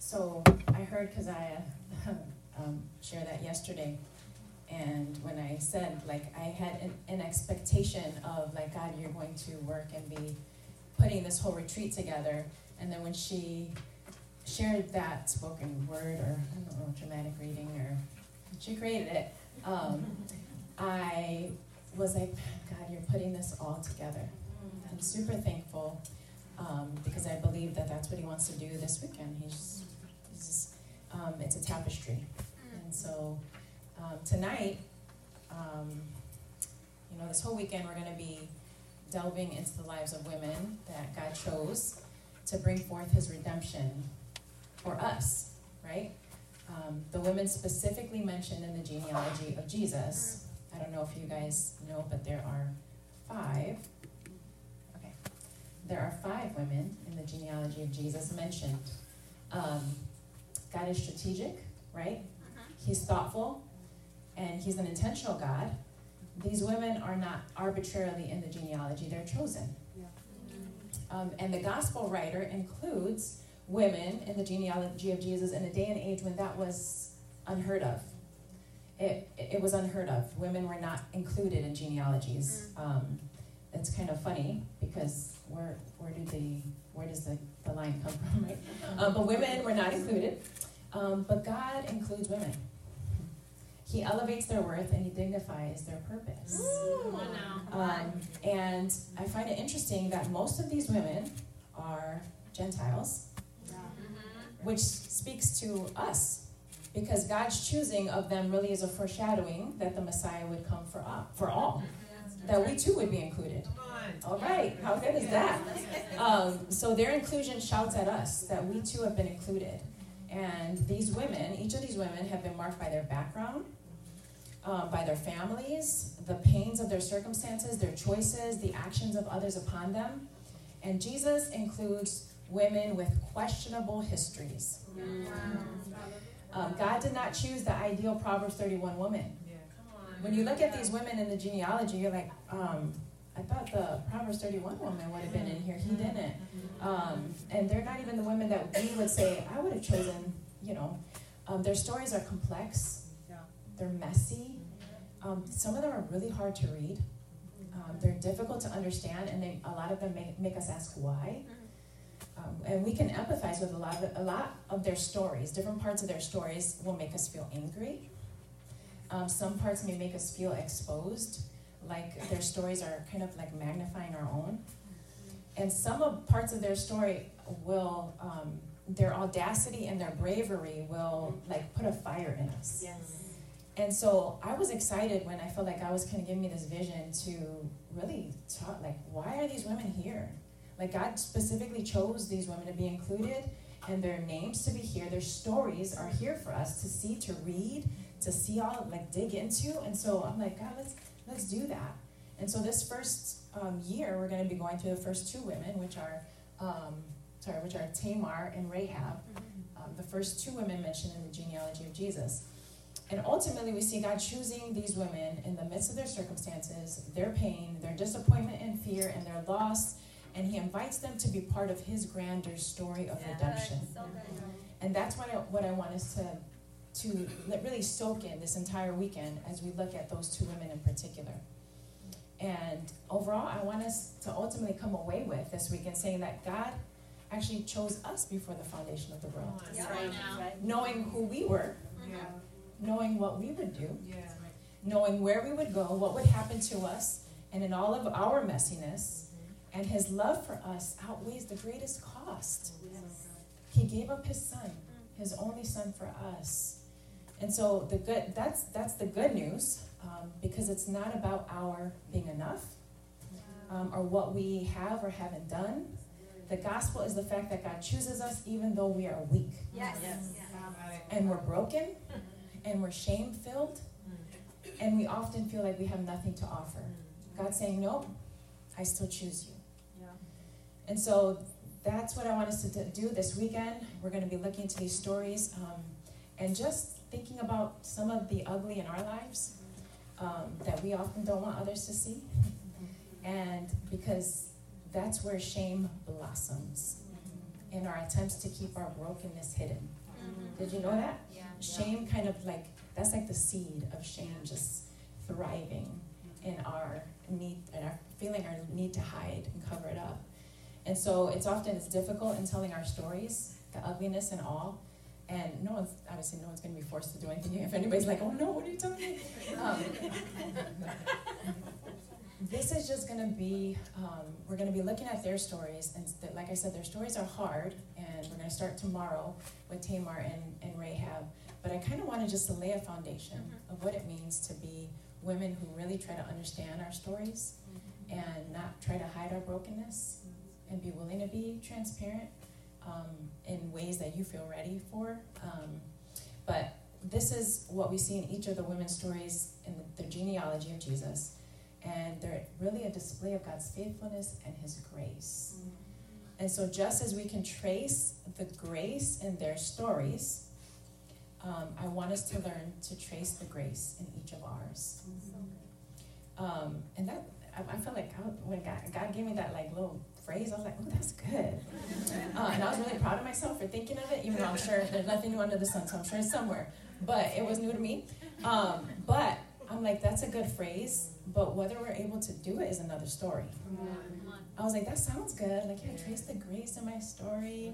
So I heard, because I shared that yesterday, and when I said, like, I had an expectation of, like, God, you're going to work and be putting this whole retreat together. And then when she shared that spoken word, or I don't know, dramatic reading, or she created it, I was like, God, you're putting this all together. I'm super thankful, because I believe that that's what he wants to do this weekend. It's a tapestry. And so tonight, this whole weekend we're going to be delving into the lives of women that God chose to bring forth his redemption for us, right? The women specifically mentioned in the genealogy of Jesus. I don't know if you guys know, but there are 5. Okay. There are 5 women in the genealogy of Jesus mentioned. God is strategic, right? He's thoughtful, and he's an intentional God. These women are not arbitrarily in the genealogy, they're chosen. And the gospel writer includes women in the genealogy of Jesus in a day and age when that was unheard of. It was unheard of. Women were not included in genealogies. It's kind of funny, because where does the line come from, right? But women were not included. But God includes women. He elevates their worth and he dignifies their purpose. And I find it interesting that most of these women are Gentiles, which speaks to us, because God's choosing of them really is a foreshadowing that the Messiah would come for all, that we too would be included. All right, how good is that? So their inclusion shouts at us that we too have been included. And these women, each of these women, have been marked by their background, by their families, the pains of their circumstances, their choices, the actions of others upon them. And Jesus includes women with questionable histories. God did not choose the ideal Proverbs 31 woman. When you look at these women in the genealogy, you're like, I thought the Proverbs 31 woman would have been in here. He didn't. And they're not even the women that we would say, I would have chosen, Their stories are complex. They're messy. Some of them are really hard to read. They're difficult to understand, and a lot of them make us ask why. And we can empathize with a lot of their stories. Different parts of their stories will make us feel angry. Some parts may make us feel exposed, like their stories are kind of like magnifying our own. And some parts of their story will, their audacity and their bravery will like put a fire in us. Yes. And so I was excited when I felt like God was kind of giving me this vision to really talk, like, why are these women here? Like, God specifically chose these women to be included and their names to be here. Their stories are here for us to see, to read, to see all, like, dig into. And so I'm like, God, let's do that. And so this first year, we're going to be going through the first 2 women, which are Tamar and Rahab, the first 2 women mentioned in the genealogy of Jesus. And ultimately, we see God choosing these women in the midst of their circumstances, their pain, their disappointment and fear, and their loss, and he invites them to be part of his grander story of redemption. So and that's what I want us to really soak in this entire weekend as we look at those 2 women in particular. And overall, I want us to ultimately come away with this weekend saying that God actually chose us before the foundation of the world. Knowing who we were, knowing what we would do, knowing where we would go, what would happen to us, and in all of our messiness, and his love for us outweighs the greatest cost. He gave up his son, his only son for us. And so that's the good news, because it's not about our being enough or what we have or haven't done. The gospel is the fact that God chooses us even though we are weak. And we're broken, and we're shame-filled, and we often feel like we have nothing to offer. God's saying, nope, I still choose you. And so that's what I want us to do this weekend. We're going to be looking into these stories and just thinking about some of the ugly in our lives that we often don't want others to see. And because that's where shame blossoms. in our attempts to keep our brokenness hidden. Did you know that? Yeah. Shame kind of like, that's like the seed of shame just thriving in our need, and our feeling our need to hide and cover it up. And so it's difficult in telling our stories, the ugliness and all. And obviously no one's going to be forced to do anything. If anybody's like, oh no, what are you telling me? This is just going to be, we're going to be looking at their stories. And like I said, their stories are hard. And we're going to start tomorrow with Tamar and Rahab. But I kind of wanted just to lay a foundation of what it means to be women who really try to understand our stories and not try to hide our brokenness and be willing to be transparent in ways that you feel ready for. But this is what we see in each of the women's stories in the genealogy of Jesus. And they're really a display of God's faithfulness and his grace. And so just as we can trace the grace in their stories, I want us to learn to trace the grace in each of ours. And that, I feel like when God gave me that like little phrase, I was like, oh, that's good. And I was really proud of myself for thinking of it, even though I'm sure there's nothing new under the sun, so I'm sure it's somewhere. But it was new to me. But I'm like, that's a good phrase, but whether we're able to do it is another story. I was like, that sounds good. Like, yeah, trace the grace in my story.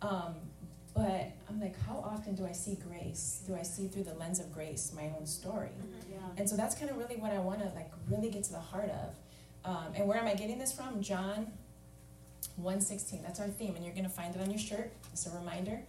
But I'm like, how often do I see grace? Do I see through the lens of grace my own story? And so that's kind of really what I want to like really get to the heart of. And where am I getting this from? John 1:16. That's our theme, and you're going to find it on your shirt. It's a reminder.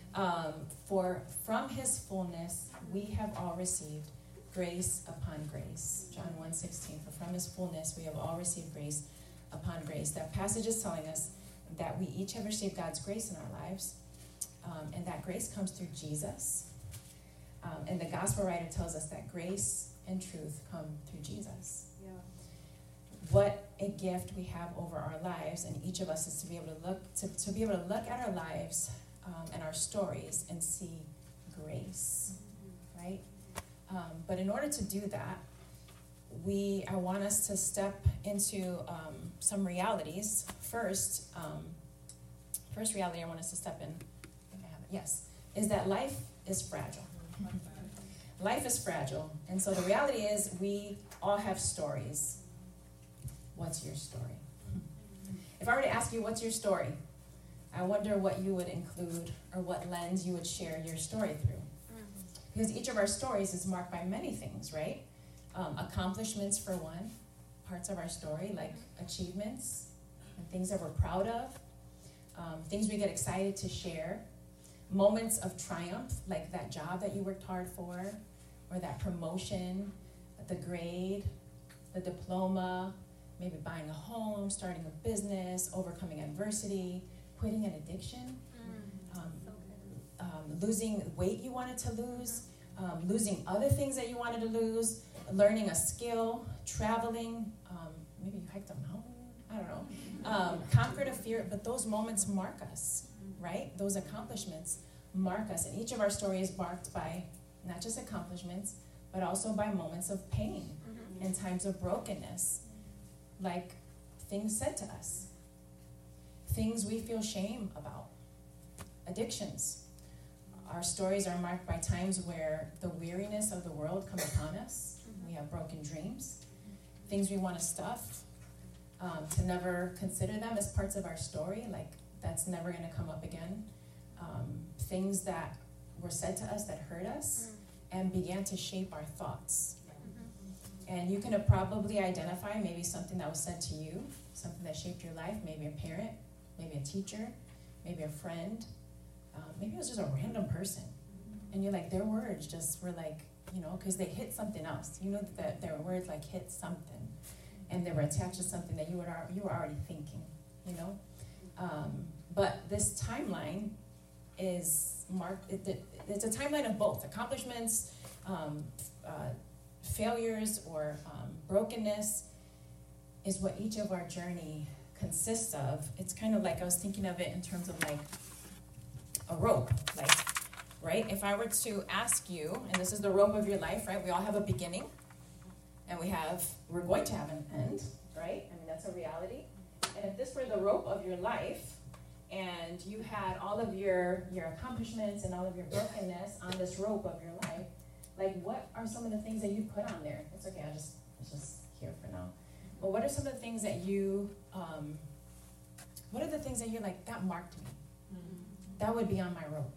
For from his fullness we have all received grace upon grace. John 1:16. For from his fullness we have all received grace upon grace. That passage is telling us that we each have received God's grace in our lives. And that grace comes through Jesus. And the gospel writer tells us that grace and truth come through Jesus. Yeah. What a gift we have over our lives, and each of us is to be able to look at our lives and our stories and see grace, right? But in order to do that, I want us to step into some realities. First reality I want us to step in. Yes, is that life is fragile. Life is fragile. And so the reality is we all have stories. What's your story? If I were to ask you, what's your story? I wonder what you would include or what lens you would share your story through. Because each of our stories is marked by many things, right? Accomplishments for one, parts of our story, like achievements and things that we're proud of, things we get excited to share. Moments of triumph, like that job that you worked hard for, or that promotion, the grade, the diploma, maybe buying a home, starting a business, overcoming adversity, quitting an addiction, losing weight you wanted to lose, losing other things that you wanted to lose, learning a skill, traveling, maybe you hiked a mountain, I don't know, conquered a fear, but those moments mark us. Right? Those accomplishments mark us. And each of our stories is marked by not just accomplishments, but also by moments of pain and times of brokenness. Like things said to us. Things we feel shame about. Addictions. Our stories are marked by times where the weariness of the world come upon us. We have broken dreams. Things we want to stuff. To never consider them as parts of our story. Like, that's never going to come up again. Things that were said to us that hurt us and began to shape our thoughts. And you can probably identify maybe something that was said to you, something that shaped your life, maybe a parent, maybe a teacher, maybe a friend, maybe it was just a random person. And you're like, their words just were like, because they hit something else. You know that their words like hit something, and they were attached to something that you were already thinking, But this timeline is marked, it's a timeline of both accomplishments, failures, or brokenness is what each of our journey consists of. It's kind of like, I was thinking of it in terms of like a rope, like, right? If I were to ask you, and this is the rope of your life, right? We all have a beginning, and we're going to have an end, right? I mean, that's a reality. And if this were the rope of your life, and you had all of your accomplishments and all of your brokenness on this rope of your life, like what are some of the things that you put on there? It's okay, it's just here for now. But what are some of the things that you, what are the things that you're like, that marked me? That would be on my rope.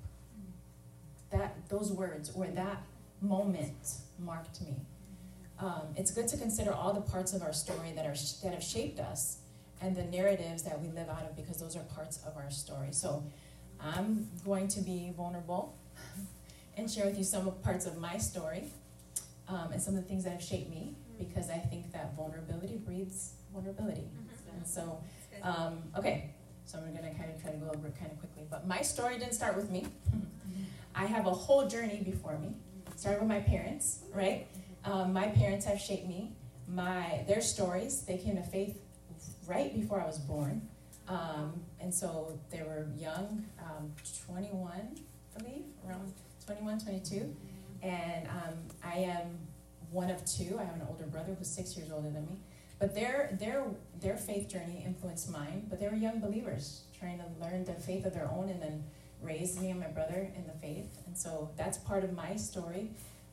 Those words or that moment marked me. It's good to consider all the parts of our story that have shaped us and the narratives that we live out of, because those are parts of our story. So I'm going to be vulnerable and share with you some parts of my story and some of the things that have shaped me, because I think that vulnerability breeds vulnerability. And so, okay, so I'm going to kind of try to go over it kind of quickly. But my story didn't start with me. I have a whole journey before me. It started with my parents, right? My parents have shaped me. Their stories, they came to faith right before I was born. And so they were young, 21, I believe, around 21, 22. And I am one of two. I have an older brother who's 6 years older than me. But their faith journey influenced mine. But they were young believers trying to learn the faith of their own and then raised me and my brother in the faith. And so that's part of my story.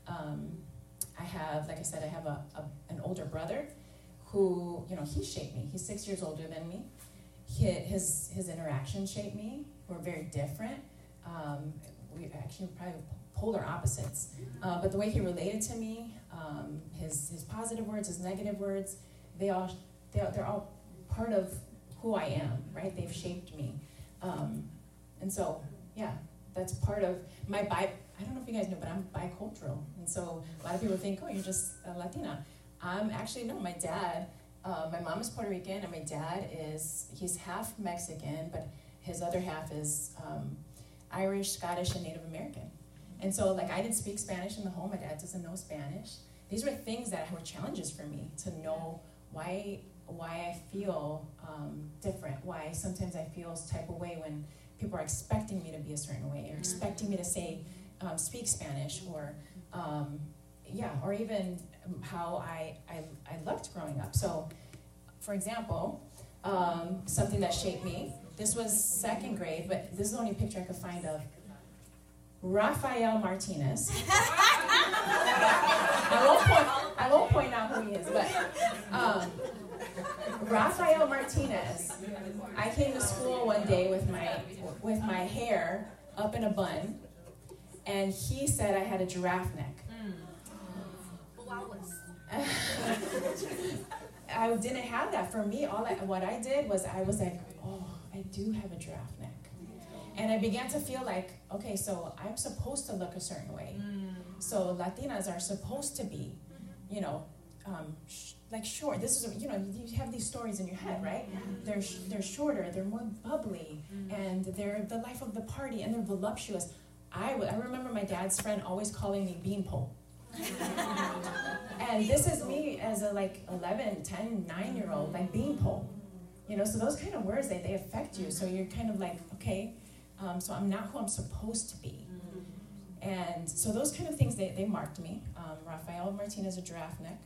I have, like I said, I have an older brother who, he shaped me. He's 6 years older than me. His interactions shaped me. We're very different. We actually probably polar opposites. But the way he related to me, his positive words, his negative words, they're all part of who I am, right? They've shaped me. And so, yeah, that's part of my I don't know if you guys know, but I'm bicultural. And so a lot of people think, oh, you're just a Latina. No, my dad, my mom is Puerto Rican, and my dad he's half Mexican, but his other half is Irish, Scottish, and Native American. And so, I didn't speak Spanish in the home. My dad doesn't know Spanish. These were things that were challenges for me to know why I feel different, why sometimes I feel this type of way when people are expecting me to be a certain way, or expecting me to speak Spanish, or or even how I looked growing up. So, for example, something that shaped me, this was second grade, but this is the only picture I could find of Rafael Martinez. I won't point out who he is, but Rafael Martinez. I came to school one day with my hair up in a bun, and he said I had a giraffe neck. I didn't have that. For me, what I did was I was like, oh, I do have a giraffe neck. And I began to feel like, okay, so I'm supposed to look a certain way. So Latinas are supposed to be, short. This is, you have these stories in your head, right? They're shorter, they're more bubbly, and they're the life of the party, and they're voluptuous. I remember my dad's friend always calling me beanpole. And this is me as a 11, 10, 9-year-old, beanpole. So those kind of words, they affect you. So you're kind of like, okay, so I'm not who I'm supposed to be. And so those kind of things, they marked me. Rafael Martinez, a giraffe neck.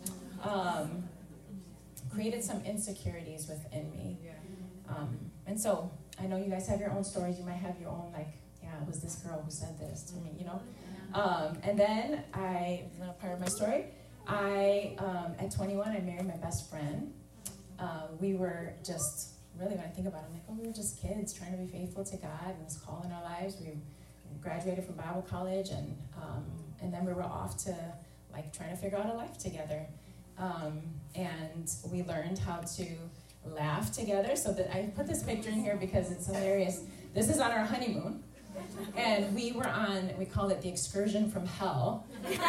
Created some insecurities within me. And so I know you guys have your own stories. You might have your own, it was this girl who said this to me, And then part of my story, at 21, I married my best friend. We were just, really, when I think about it, we were just kids trying to be faithful to God and His call in our lives. We graduated from Bible college, and then we were off to, trying to figure out a life together. And we learned how to laugh together. So that I put this picture in here because it's hilarious. This is on our honeymoon. And we call it the excursion from hell.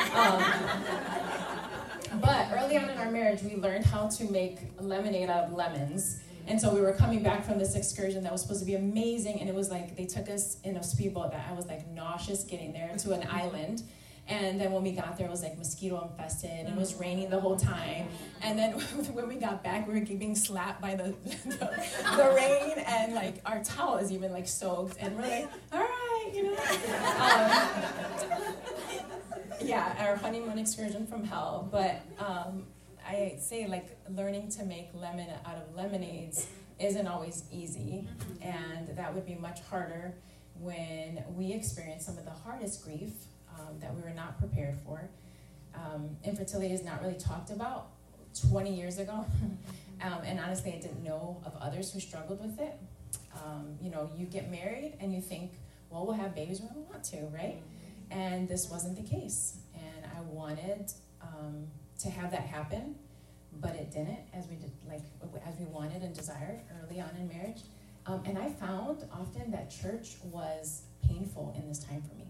But early on in our marriage, we learned how to make lemonade out of lemons. And so we were coming back from this excursion that was supposed to be amazing. And it was they took us in a speedboat that I was nauseous getting there to an island. And then when we got there, it was mosquito infested, and it was raining the whole time. And then when we got back, we were being slapped by the rain, and our towel is even soaked. And we're like, all right, our honeymoon excursion from hell. But I say learning to make lemon out of lemonades isn't always easy, and that would be much harder when we experience some of the hardest grief that we were not prepared for. Infertility is not really talked about 20 years ago, and honestly, I didn't know of others who struggled with it. You get married and you think, well, we'll have babies when we want to, right? And this wasn't the case, and I wanted to have that happen, but it didn't as we wanted and desired early on in marriage. And I found often that church was painful in this time for me,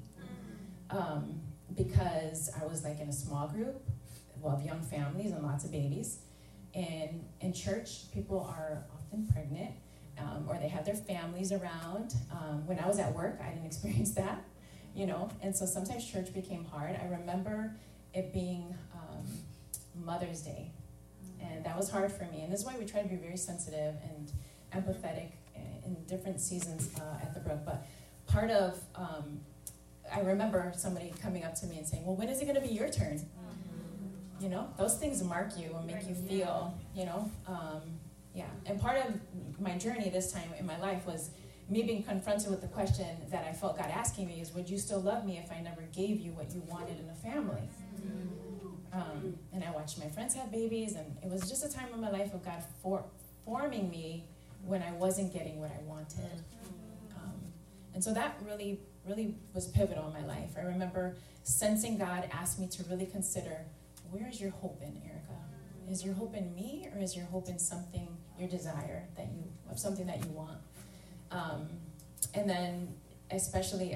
because I was in a small group of young families and lots of babies. And in church, people are often pregnant, or they have their families around. When I was at work, I didn't experience that, and so sometimes church became hard. I remember it being Mother's Day, and that was hard for me. And this is why we try to be very sensitive and empathetic in different seasons at the Brook. But part of, I remember somebody coming up to me and saying, well, when is it going to be your turn? Those things mark you and make you feel, yeah. And part of my journey this time in my life was me being confronted with the question that I felt God asking me is, would you still love me if I never gave you what you wanted in a family? And I watched my friends have babies, and it was just a time in my life of God forming me when I wasn't getting what I wanted. And so that really, really was pivotal in my life. I remember sensing God ask me to really consider, where is your hope in, Erica? Is your hope in me, or is your hope in something, your desire, of something that you want? And then, especially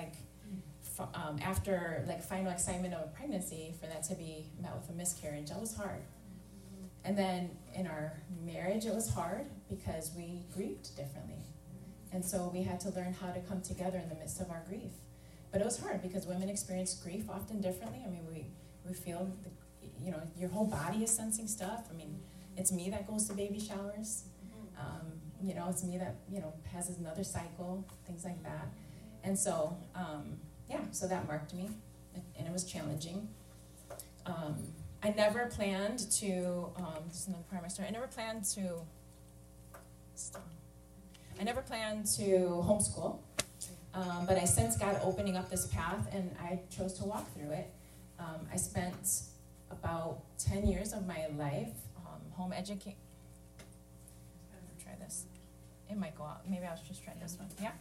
after final excitement of a pregnancy, for that to be met with a miscarriage, that was hard. And then in our marriage, it was hard because we grieved differently. And so we had to learn how to come together in the midst of our grief. But it was hard because women experience grief often differently. I mean, we feel, your whole body is sensing stuff. I mean, it's me that goes to baby showers. It's me that, has another cycle, things like that. And so, so that marked me, and it was challenging. I never planned to, this is another part of my story, I never planned to homeschool, but I sensed God opening up this path, and I chose to walk through it. I spent about 10 years of my life home educating. Try this. It might go out. Maybe I'll just try this one. Yeah?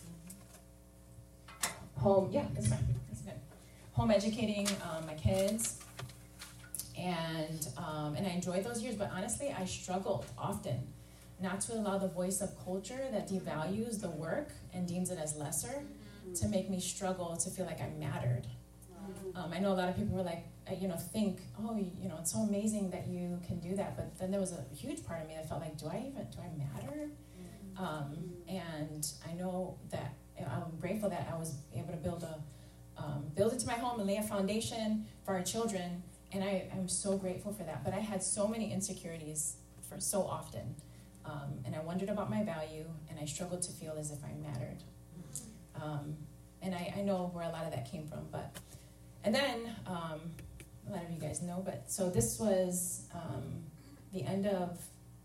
It's fine. It's good. Home educating my kids, and I enjoyed those years, but honestly, I struggled often not to allow the voice of culture that devalues the work and deems it as lesser to make me struggle to feel like I mattered. I know a lot of people were like, think, it's so amazing that you can do that, but then there was a huge part of me that felt like, do I matter? And I know that I'm grateful that I was able to build into my home and lay a foundation for our children, and I'm so grateful for that. But I had so many insecurities for so often, and I wondered about my value, and I struggled to feel as if I mattered. And I know where a lot of that came from, and then a lot of you guys know, but so this was the end of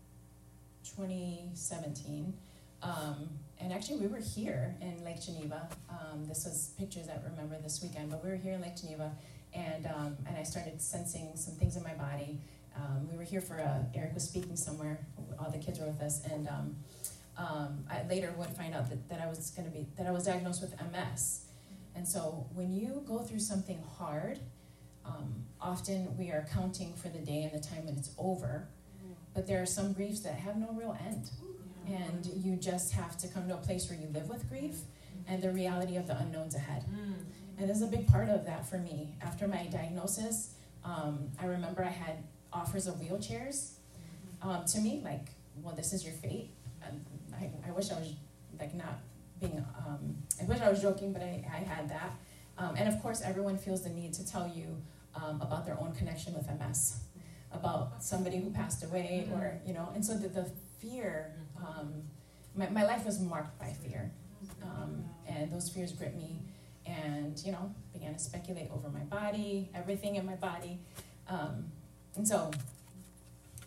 2017. And actually, we were here in Lake Geneva. This was pictures I remember this weekend, but we were here in Lake Geneva, and I started sensing some things in my body. We were here for Eric was speaking somewhere. All the kids were with us, and I later would find out that I was diagnosed with MS. And so when you go through something hard, often we are counting for the day and the time when it's over. But there are some griefs that have no real end. And you just have to come to a place where you live with grief and the reality of the unknowns ahead. And this is a big part of that for me. After my diagnosis, I remember I had offers of wheelchairs to me, like, well, this is your fate. I wish I was not being, I wish I was joking, but I had that. And of course, everyone feels the need to tell you about their own connection with MS, about somebody who passed away, or, and so the fear, my life was marked by fear, and those fears gripped me, and, began to speculate over my body, everything in my body, and so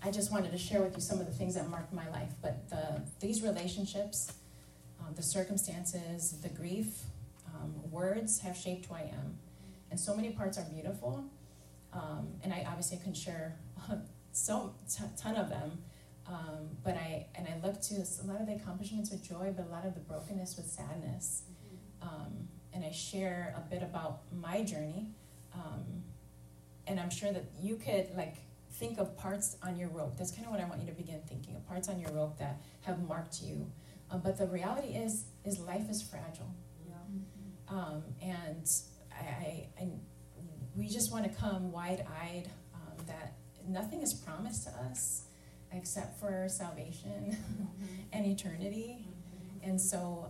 I just wanted to share with you some of the things that marked my life. But these relationships, the circumstances, the grief, words have shaped who I am. And so many parts are beautiful. And I obviously can share ton of them. But I look to a lot of the accomplishments with joy, but a lot of the brokenness with sadness. And I share a bit about my journey. And I'm sure that you could think of parts on your rope. That's kind of what I want you to begin thinking of, parts on your rope that have marked you. But the reality is life is fragile. Yeah. And we just want to come wide-eyed that nothing is promised to us except for salvation and eternity. And so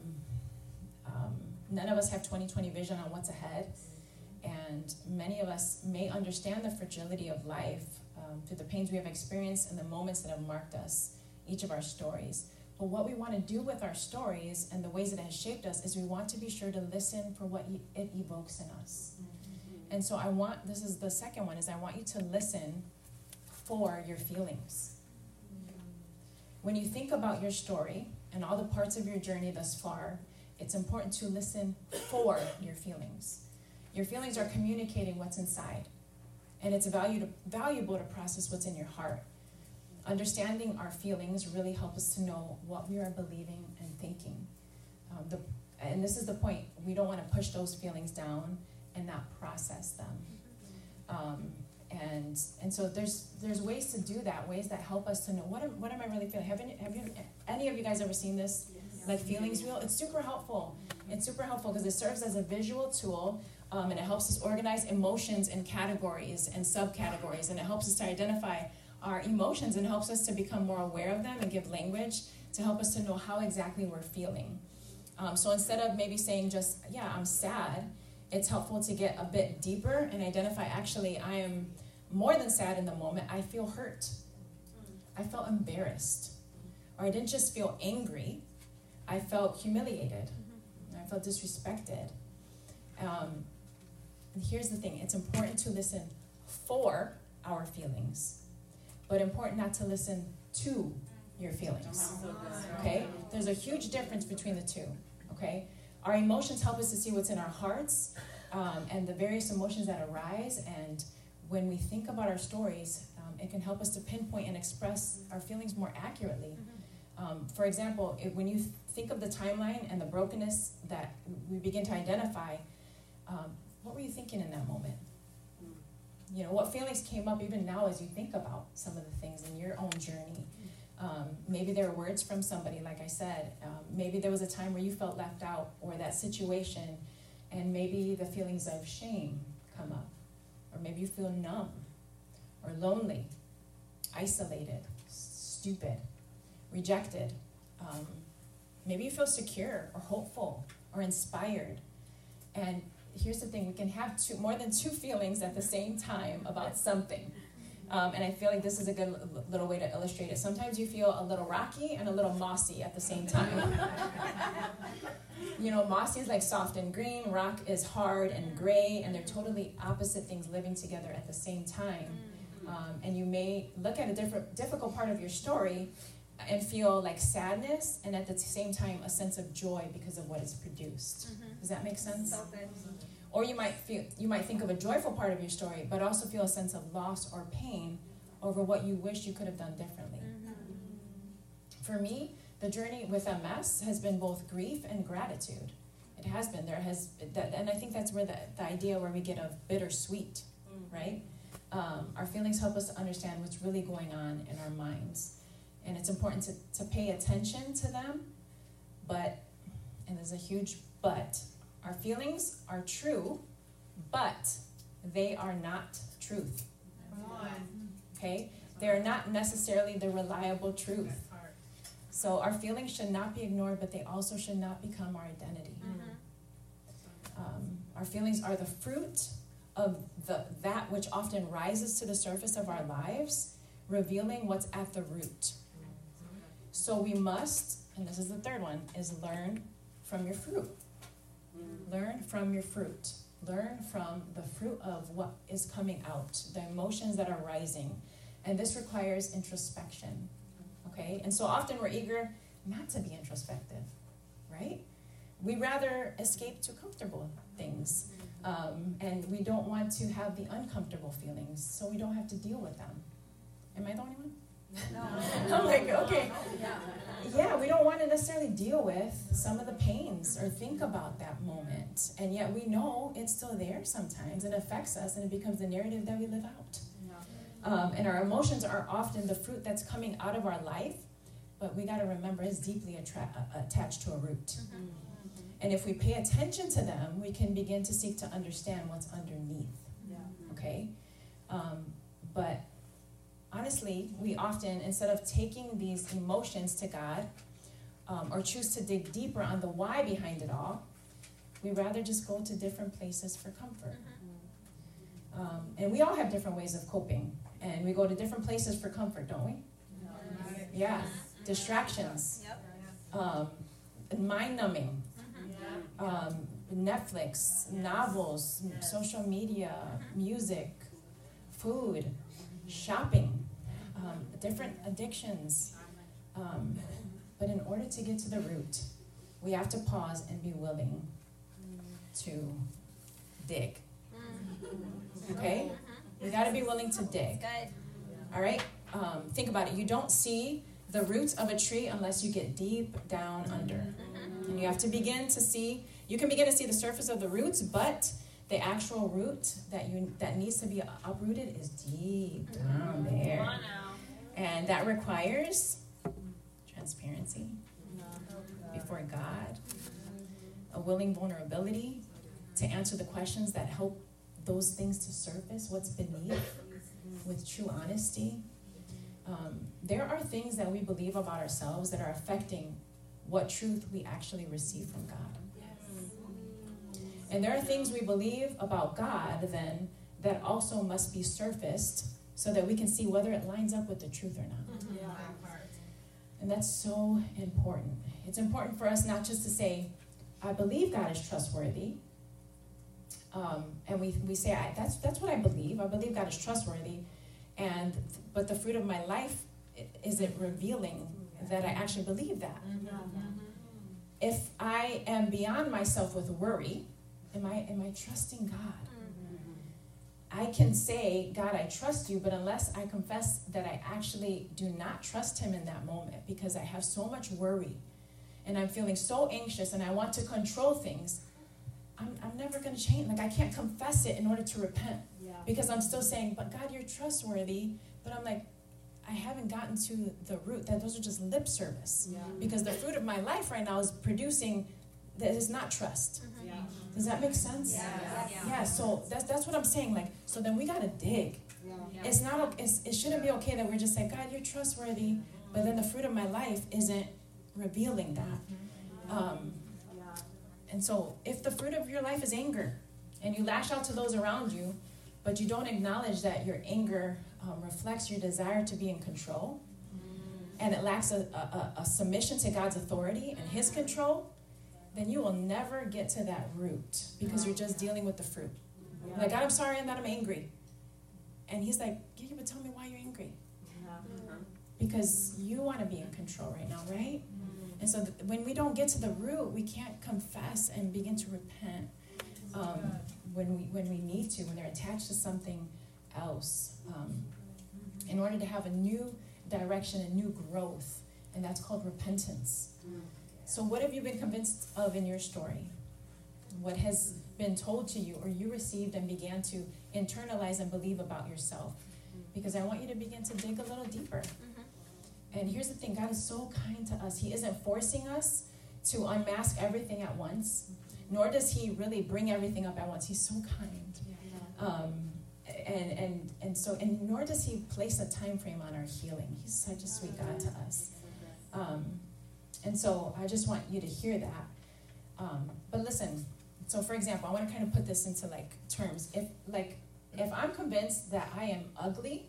none of us have 20/20 vision on what's ahead. And many of us may understand the fragility of life through the pains we have experienced and the moments that have marked us, each of our stories. But what we want to do with our stories and the ways that it has shaped us is we want to be sure to listen for what it evokes in us. And so this is the second one, is I want you to listen for your feelings. When you think about your story and all the parts of your journey thus far, it's important to listen for your feelings. Your feelings are communicating what's inside, and it's valuable to process what's in your heart. Understanding our feelings really helps us to know what we are believing and thinking. And this is the point. We don't want to push those feelings down and not process them. And so there's ways to do that, ways that help us to know what am I really feeling. Have any of you guys ever seen this? Like feelings wheel? It's super helpful. It's super helpful because it serves as a visual tool. And it helps us organize emotions in categories and subcategories, and it helps us to identify our emotions and helps us to become more aware of them and give language to help us to know how exactly we're feeling. So instead of maybe saying just, yeah, I'm sad, it's helpful to get a bit deeper and identify, actually, I am more than sad in the moment. I feel hurt. I felt embarrassed. Or I didn't just feel angry. I felt humiliated. I felt disrespected. And here's the thing. It's important to listen for our feelings, but important not to listen to your feelings. Okay? There's a huge difference between the two. Okay? Our emotions help us to see what's in our hearts and the various emotions that arise. And when we think about our stories, it can help us to pinpoint and express our feelings more accurately. For example, when you think of the timeline and the brokenness that we begin to identify, what were you thinking in that moment? You know, what feelings came up even now as you think about some of the things in your own journey? Maybe there are words from somebody, like I said. Maybe there was a time where you felt left out, or that situation, and maybe the feelings of shame come up. Or maybe you feel numb, or lonely, isolated, stupid, rejected. Maybe you feel secure, or hopeful, or inspired. And here's the thing, we can have more than two feelings at the same time about something. And I feel like this is a good little way to illustrate it. Sometimes you feel a little rocky and a little mossy at the same time. You know, mossy is like soft and green, rock is hard and gray, and they're totally opposite things living together at the same time. And you may look at a difficult part of your story and feel like sadness, and at the same time a sense of joy because of what it's produced. Does that make sense? So good. Or you might think of a joyful part of your story, but also feel a sense of loss or pain over what you wish you could have done differently. For me, the journey with MS has been both grief and gratitude. It has been. And I think that's where the idea where we get of bittersweet, right? Our feelings help us to understand what's really going on in our minds. And it's important to pay attention to them, and there's a huge but, our feelings are true, but they are not truth. Come on. Okay? They are not necessarily the reliable truth. So our feelings should not be ignored, but they also should not become our identity. Our feelings are the fruit of that which often rises to the surface of our lives, revealing what's at the root. So we must, and this is the third one, is learn from your fruit. Learn from your fruit. Learn from the fruit of what is coming out, the emotions that are rising. And this requires introspection, okay? And so often we're eager not to be introspective, right? We rather escape to comfortable things. And we don't want to have the uncomfortable feelings, so we don't have to deal with them. Am I the only one? No. I'm like, okay. Yeah, we don't want to necessarily deal with some of the pains or think about that moment. And yet we know it's still there sometimes. It affects us, and it becomes the narrative that we live out. And our emotions are often the fruit that's coming out of our life, but we got to remember it's deeply attached to a root. And if we pay attention to them, we can begin to seek to understand what's underneath. Okay? But honestly, we often, instead of taking these emotions to God, or choose to dig deeper on the why behind it all, we rather just go to different places for comfort. And we all have different ways of coping. And we go to different places for comfort, don't we? Yeah. Distractions. Mind-numbing. Netflix, novels, social media, music, food, shopping, different addictions. But in order to get to the root, we have to pause and be willing to dig. Okay? We got to be willing to dig. All right? Think about it. You don't see the roots of a tree unless you get deep down under. And you have to begin to see, you can begin to see the surface of the roots, but the actual root that needs to be uprooted is deep down there. And that requires transparency before God, a willing vulnerability to answer the questions that help those things to surface, what's beneath, with true honesty. There are things that we believe about ourselves that are affecting what truth we actually receive from God. And there are things we believe about God then that also must be surfaced so that we can see whether it lines up with the truth or not. And that's so important. It's important for us not just to say, I believe God is trustworthy. And we say, that's what I believe. I believe God is trustworthy. But the fruit of my life, is it revealing that I actually believe that? If I am beyond myself with worry, am I trusting God? I can say, God, I trust you, but unless I confess that I actually do not trust him in that moment because I have so much worry and I'm feeling so anxious and I want to control things, I'm never going to change. Like, I can't confess it in order to repent because I'm still saying, but God, you're trustworthy. But I'm like, I haven't gotten to the root. Those are just lip service. Because the fruit of my life right now is producing that is not trust. Does that make sense? Yeah, so that's what I'm saying. Like, so then we got to dig. It's not. It shouldn't be okay that we're just saying, God, you're trustworthy, but then the fruit of my life isn't revealing that. And so if the fruit of your life is anger, and you lash out to those around you, but you don't acknowledge that your anger reflects your desire to be in control, and it lacks a submission to God's authority and his control, then you will never get to that root because you're just dealing with the fruit. Like, God, I'm sorry that I'm angry. And he's like, yeah, but tell me why you're angry. Because you want to be in control right now, right? And so when we don't get to the root, we can't confess and begin to repent when we need to, when they're attached to something else, in order to have a new direction, a new growth, and that's called repentance. So what have you been convinced of in your story? What has been told to you or you received and began to internalize and believe about yourself? Because I want you to begin to dig a little deeper. And here's the thing, God is so kind to us. He isn't forcing us to unmask everything at once, nor does he really bring everything up at once. He's so kind. And nor does he place a time frame on our healing. He's such a sweet God to us. And so I just want you to hear that. But listen, so for example, I want to kind of put this into like terms. If I'm convinced that I am ugly,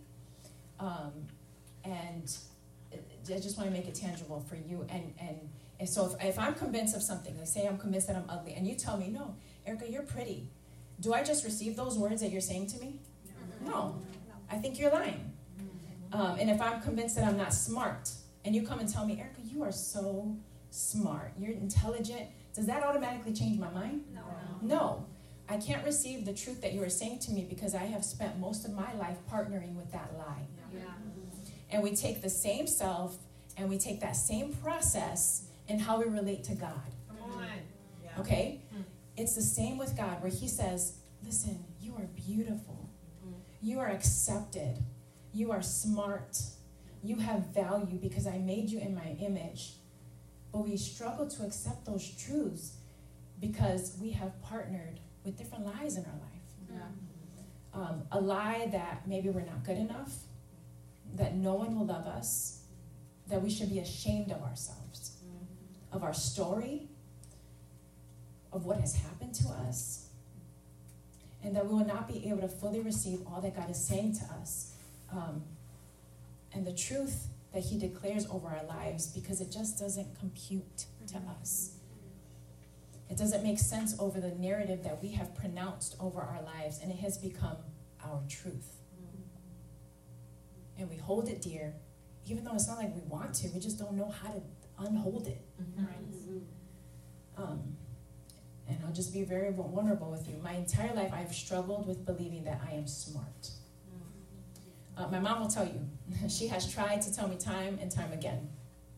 and I just want to make it tangible for you. And so if I'm convinced of something, like say I'm convinced that I'm ugly, and you tell me, no, Erica, you're pretty. Do I just receive those words that you're saying to me? No. I think you're lying. And if I'm convinced that I'm not smart, and you come and tell me, Erica, you are so smart, you're intelligent, does that automatically change my mind? No. I can't receive the truth that you are saying to me because I have spent most of my life partnering with that lie. Yeah. And we take the same self and we take that same process in how we relate to God. Come on. Yeah. Okay? It's the same with God where he says, listen, you are beautiful. You are accepted. You are smart. You have value because I made you in my image. But we struggle to accept those truths because we have partnered with different lies in our life. Yeah. A lie that maybe we're not good enough, that no one will love us, that we should be ashamed of ourselves, of our story, of what has happened to us, and that we will not be able to fully receive all that God is saying to us, and the truth that he declares over our lives, because it just doesn't compute to us. It doesn't make sense over the narrative that we have pronounced over our lives, and it has become our truth. And we hold it dear, even though it's not like we want to, we just don't know how to unhold it. And I'll just be very vulnerable with you. My entire life, I've struggled with believing that I am smart. My mom will tell you, she has tried to tell me time and time again.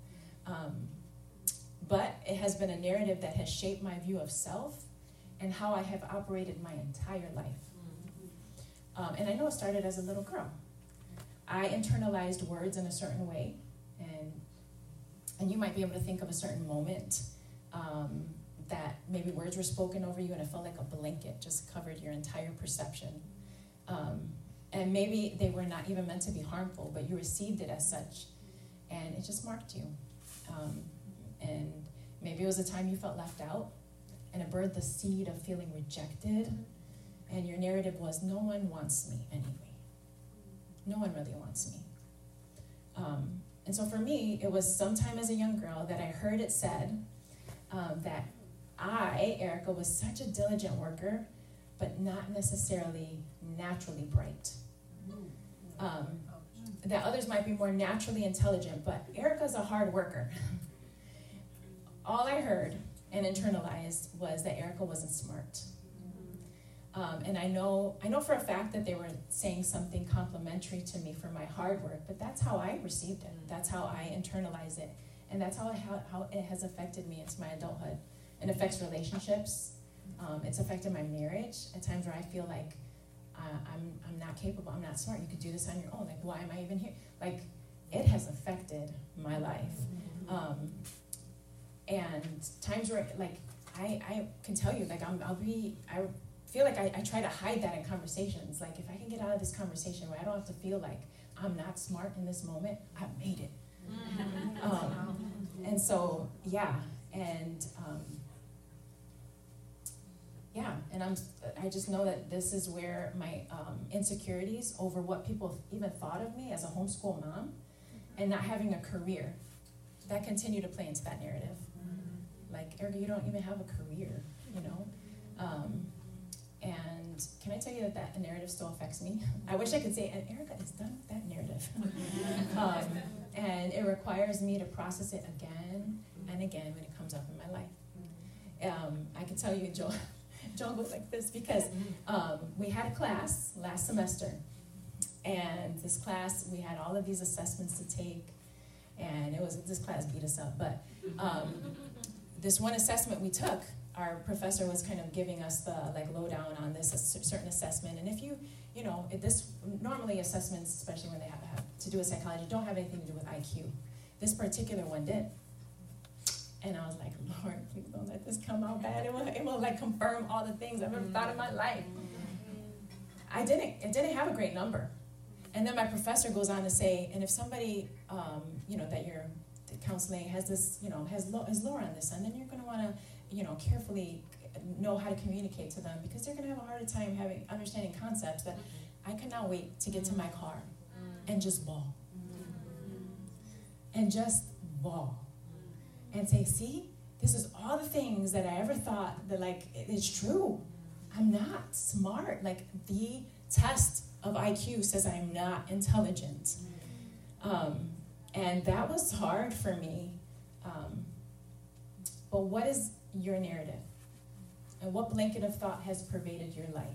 But it has been a narrative that has shaped my view of self and how I have operated my entire life. And I know it started as a little girl. I internalized words in a certain way, and you might be able to think of a certain moment that maybe words were spoken over you and it felt like a blanket just covered your entire perception. And maybe they were not even meant to be harmful, but you received it as such, and it just marked you. And maybe it was a time you felt left out, and it birthed the seed of feeling rejected, and your narrative was, no one wants me anyway. No one really wants me. And so for me, it was sometime as a young girl that I heard it said that I, Erica, was such a diligent worker, but not necessarily naturally bright. That others might be more naturally intelligent, but Erica's a hard worker. All I heard and internalized was that Erica wasn't smart. And I know for a fact that they were saying something complimentary to me for my hard work, but that's how I received it. That's how I internalize it. And that's how it has affected me into my adulthood. It affects relationships. It's affected my marriage at times where I feel like I'm not capable, I'm not smart. You could do this on your own. Like, why am I even here? Like, it has affected my life. And times where, like, I can tell you, like, I feel like I try to hide that in conversations. Like, if I can get out of this conversation where I don't have to feel like I'm not smart in this moment, I've made it. And so, yeah, and I just know that this is where my insecurities over what people even thought of me as a homeschool mom and not having a career, that continue to play into that narrative. Like, Erica, you don't even have a career, you know? And can I tell you that narrative still affects me? I wish I could say, and Erica is done with that narrative. And it requires me to process it again and again when it comes up in my life. I can tell you, Joel goes like this because we had a class last semester, and this class, we had all of these assessments to take, and this class beat us up, but this one assessment we took, our professor was kind of giving us the lowdown on this certain assessment, and if normally assessments, especially when they have to do with psychology, don't have anything to do with IQ. This particular one did. And I was like, Lord, please don't let this come out bad. It will confirm all the things I've ever thought in my life. It didn't have a great number. And then my professor goes on to say, and if somebody, that you're counseling has this, is lower on this end, then you're going to want to, carefully know how to communicate to them, because they're going to have a harder time understanding concepts. But I could not wait to get to my car and just bawl. And just bawl. And say, see, this is all the things that I ever thought that, it's true. I'm not smart. Like, the test of IQ says I'm not intelligent. And that was hard for me. But what is your narrative? And what blanket of thought has pervaded your life?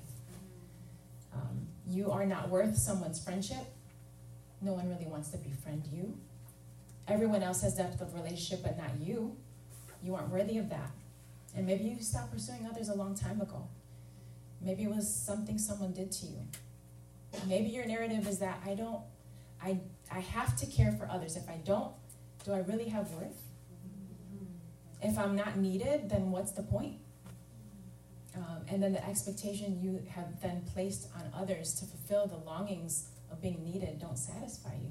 You are not worth someone's friendship. No one really wants to befriend you. Everyone else has depth of relationship, but not you. You aren't worthy of that. And maybe you stopped pursuing others a long time ago. Maybe it was something someone did to you. Maybe your narrative is that I have to care for others. If I don't, do I really have worth? If I'm not needed, then what's the point? And then the expectation you have then placed on others to fulfill the longings of being needed don't satisfy you.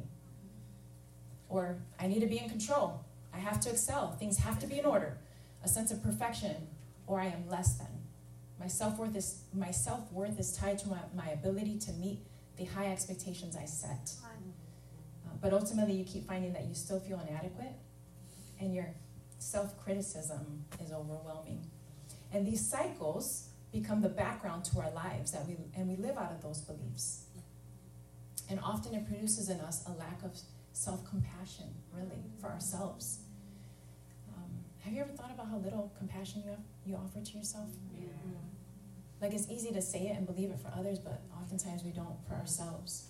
Or I need to be in control. I have to excel. Things have to be in order. A sense of perfection, or I am less than. My self-worth is tied to my ability to meet the high expectations I set. But ultimately, you keep finding that you still feel inadequate, and your self-criticism is overwhelming. And these cycles become the background to our lives, and we live out of those beliefs. And often it produces in us a lack of self-compassion, really, for ourselves. Have you ever thought about how little compassion you offer to yourself? Yeah. Like, it's easy to say it and believe it for others, but oftentimes we don't for ourselves.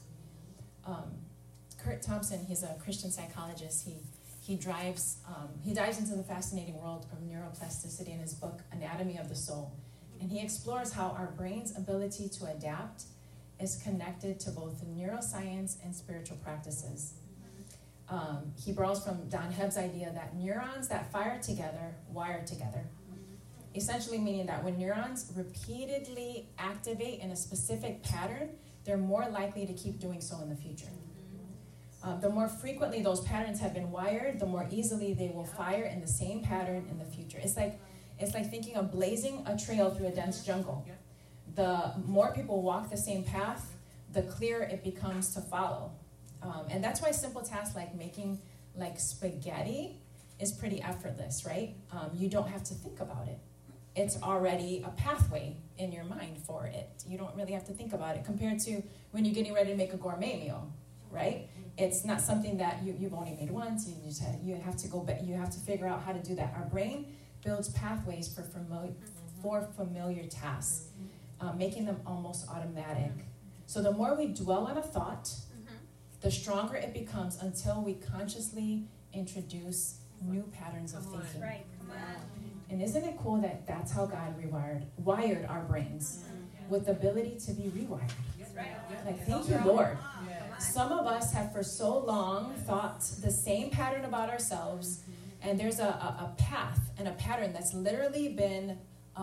Kurt Thompson, he's a Christian psychologist. He dives into the fascinating world of neuroplasticity in his book, Anatomy of the Soul. And he explores how our brain's ability to adapt is connected to both neuroscience and spiritual practices. He borrows from Don Hebb's idea that neurons that fire together wire together. Essentially meaning that when neurons repeatedly activate in a specific pattern, they're more likely to keep doing so in the future. The more frequently those patterns have been wired, the more easily they will fire in the same pattern in the future. It's like thinking of blazing a trail through a dense jungle. The more people walk the same path, the clearer it becomes to follow. And that's why simple tasks like making spaghetti is pretty effortless, right? You don't have to think about it. It's already a pathway in your mind for it. You don't really have to think about it compared to when you're getting ready to make a gourmet meal, right? It's not something that you've only made once. You have to go back. You have to figure out how to do that. Our brain builds pathways for familiar tasks, making them almost automatic. So the more we dwell on a thought, the stronger it becomes until we consciously introduce new patterns of thinking. Right. And isn't it cool that that's how God wired our brains with the ability to be rewired? Like, thank you, Lord. Some of us have for so long thought the same pattern about ourselves, and there's a path and a pattern that's literally been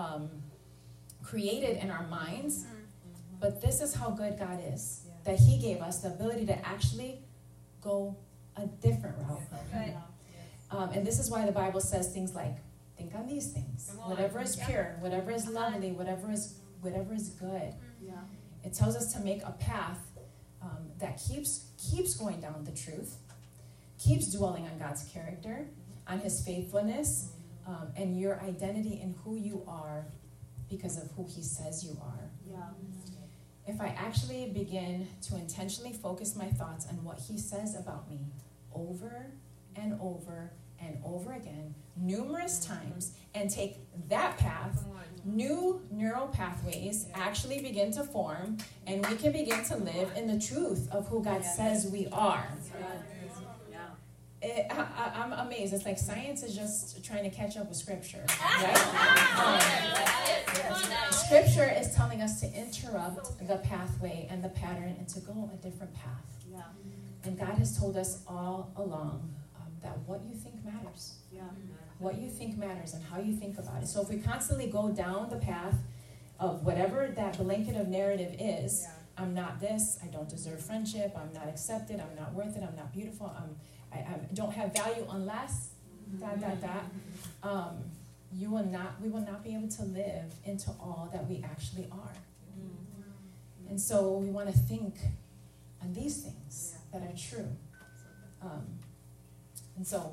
created in our minds. But this is how good God is, that He gave us the ability to actually go a different route. And this is why the Bible says things like, think on these things. Whatever is pure, whatever is lovely, whatever is good. It tells us to make a path that keeps going down the truth, keeps dwelling on God's character, on His faithfulness, and your identity in who you are because of who He says you are. If I actually begin to intentionally focus my thoughts on what He says about me over and over and over again, numerous times, and take that path, new neural pathways actually begin to form, and we can begin to live in the truth of who God says we are. I'm amazed. It's like science is just trying to catch up with Scripture, right? Scripture is telling us to interrupt the pathway and the pattern and to go a different path. And God has told us all along that what you think matters. What you think matters and how you think about it. So if we constantly go down the path of whatever that blanket of narrative is, I'm not this, I don't deserve friendship, I'm not accepted, I'm not worth it, I'm not beautiful, I don't have value unless we will not be able to live into all that we actually are. And so we want to think on these things that are true. And so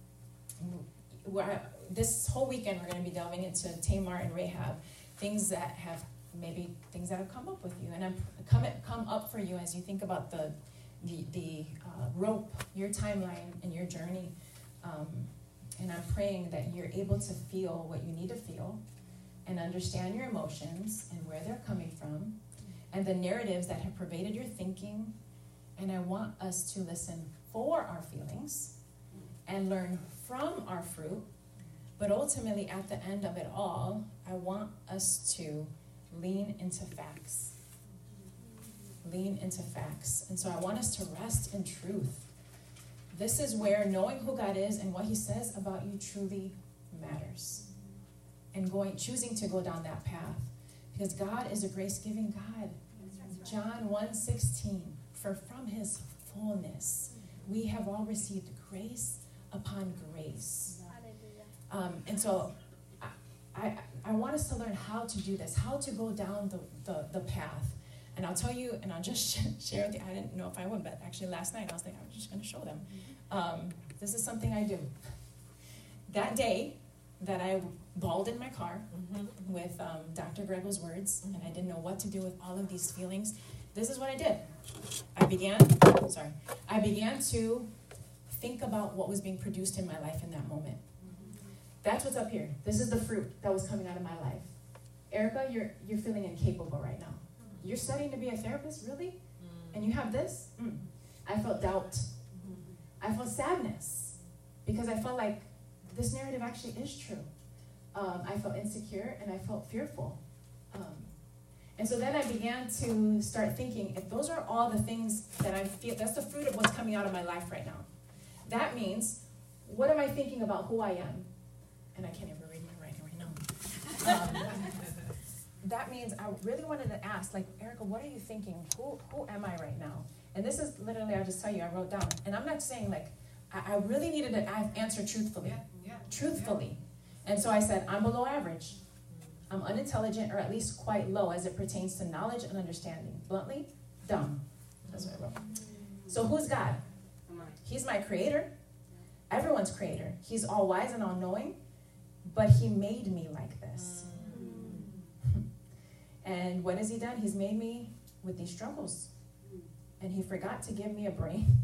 this whole weekend we're going to be delving into Tamar and Rahab, things that have come up with you and come up for you as you think about the the rope, your timeline, and your journey. And I'm praying that you're able to feel what you need to feel and understand your emotions and where they're coming from and the narratives that have pervaded your thinking. And I want us to listen for our feelings and learn from our fruit. But ultimately, at the end of it all, I want us to lean into facts. Lean into facts. And so I want us to rest in truth. This is where knowing who God is and what he says about you truly matters. And choosing to go down that path. Because God is a grace-giving God. John 1:16, for from his fullness we have all received grace upon grace. And so I want us to learn how to do this, how to go down the path. And I'll tell you, and I'll just share with you, I didn't know if I would, but actually last night I was thinking, I'm just going to show them. This is something I do. That day that I bawled in my car with Dr. Grego's words, and I didn't know what to do with all of these feelings, this is what I did. I began to think about what was being produced in my life in that moment. That's what's up here. This is the fruit that was coming out of my life. Erica, you're feeling incapable right now. You're studying to be a therapist, really? And you have this? I felt doubt. I felt sadness because I felt like this narrative actually is true. I felt insecure and I felt fearful. And so then I began to start thinking, if those are all the things that I feel, that's the fruit of what's coming out of my life right now. That means, what am I thinking about who I am? And I can't even read my writing right now. That means I really wanted to ask, like, Erica, what are you thinking? Who am I right now? And this is literally, I'll just tell you, I wrote down. And I'm not saying, like, I really needed to answer truthfully. Truthfully. And so I said, I'm below average. I'm unintelligent, or at least quite low as it pertains to knowledge and understanding. Bluntly, dumb. That's what I wrote. So who's God? He's my creator. Everyone's creator. He's all wise and all knowing, but he made me like this. And what has he done? He's made me with these struggles. And he forgot to give me a brain.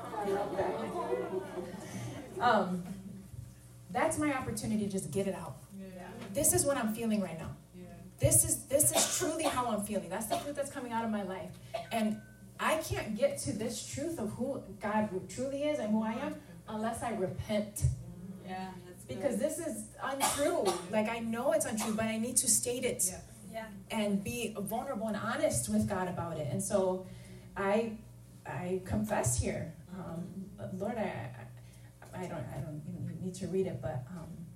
That's my opportunity to just get it out. This is what I'm feeling right now. This is truly how I'm feeling. That's the truth that's coming out of my life. And I can't get to this truth of who God truly is and who I am unless I repent. Yeah, because this is untrue. Like, I know it's untrue, but I need to state it and be vulnerable and honest with God about it. And so I confess here. Lord, I don't need to read it, but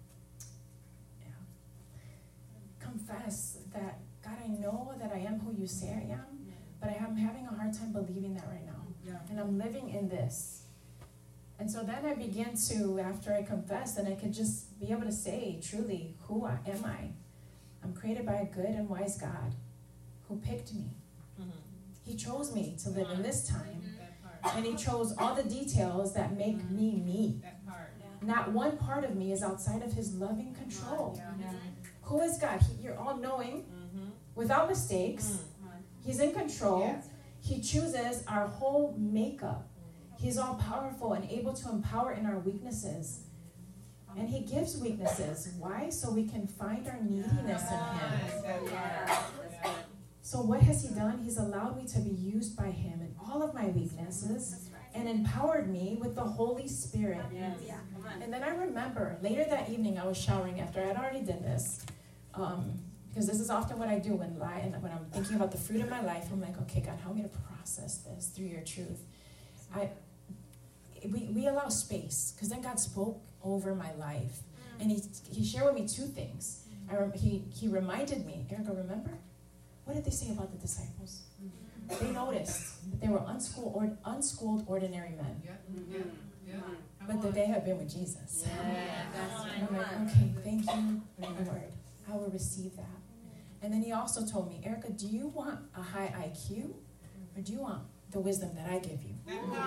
confess that, God, I know that I am who you say I am, but I am having a hard time believing that right now. And I'm living in this. And so then I began to, after I confessed, and I could just be able to say truly, who am I? I'm created by a good and wise God who picked me. He chose me to live in this time. And he chose all the details that make me me. Not one part of me is outside of his loving control. Who is God? You're all knowing, without mistakes. He's in control. He chooses our whole makeup. He's all powerful and able to empower in our weaknesses. And he gives weaknesses. Why? So we can find our neediness in him. So what has he done? He's allowed me to be used by him in all of my weaknesses and empowered me with the Holy Spirit. And then I remember later that evening I was showering after I had already did this. Because this is often what I do when I'm thinking about the fruit of my life. I'm like, okay, God, help me to process this through your truth. We allow space, because then God spoke over my life. And he shared with me two things. He reminded me, Erica, remember? What did they say about the disciples? They noticed that they were unschooled ordinary men. But that they had been with Jesus. And I'm like, okay, thank you, Lord. I will receive that. And then he also told me, Erica, do you want a high IQ, or do you want the wisdom that I give you?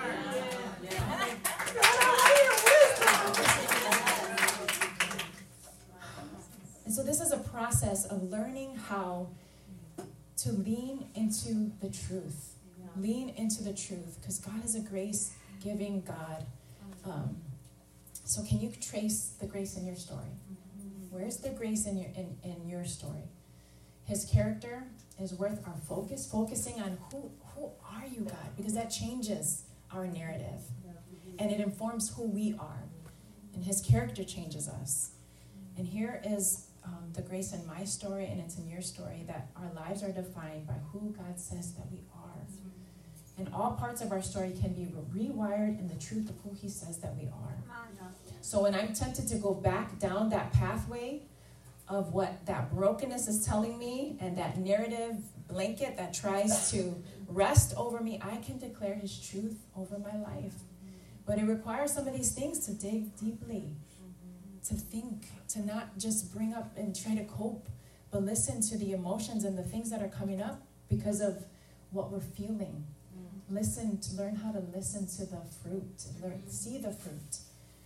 And so this is a process of learning how to lean into the truth. Lean into the truth, because God is a grace-giving God. So can you trace the grace in your story? Where's the grace in your story? His character is worth our focus, focusing on who are you, God? Because that changes our narrative. And it informs who we are. And his character changes us. And here is the grace in my story, and it's in your story, that our lives are defined by who God says that we are. And all parts of our story can be rewired in the truth of who he says that we are. So when I'm tempted to go back down that pathway of what that brokenness is telling me, and that narrative blanket that tries to rest over me, I can declare his truth over my life. But it requires some of these things to dig deeply, to think, to not just bring up and try to cope, but listen to the emotions and the things that are coming up because of what we're feeling. Learn how to listen to the fruit, see the fruit.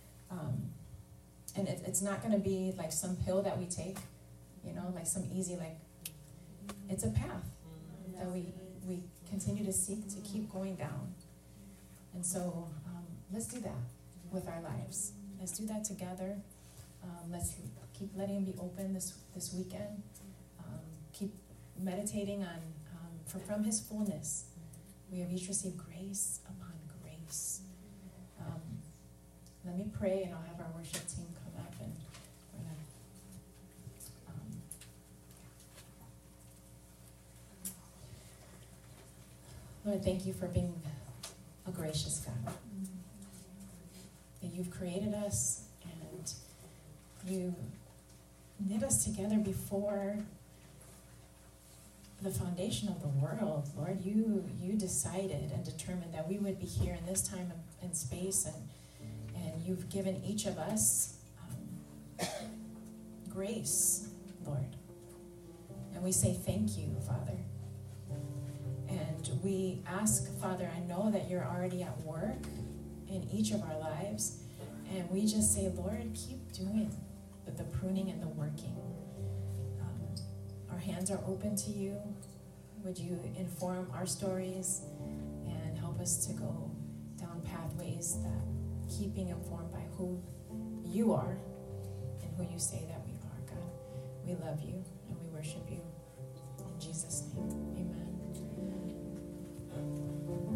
And it's not going to be like some pill that we take, like some easy, it's a path that we continue to seek to keep going down. And so let's do that with our lives. Let's do that together. Let's keep letting him be open this weekend. Keep meditating on, for from his fullness, we have each received grace upon grace. Let me pray, and I'll have our worship team come up, and we're going to... Lord, thank you for being a gracious God. That you've created us, and you knit us together before the foundation of the world. Lord, you decided and determined that we would be here in this time and space, and you've given each of us grace, Lord. And we say thank you, Father. And we ask, Father, I know that you're already at work in each of our lives, and we just say, Lord, keep doing the pruning and the working. Our hands are open to you. Would you inform our stories and help us to go down pathways that keep being informed by who you are and who you say that we are, God. We love you and we worship you. In Jesus' name, amen.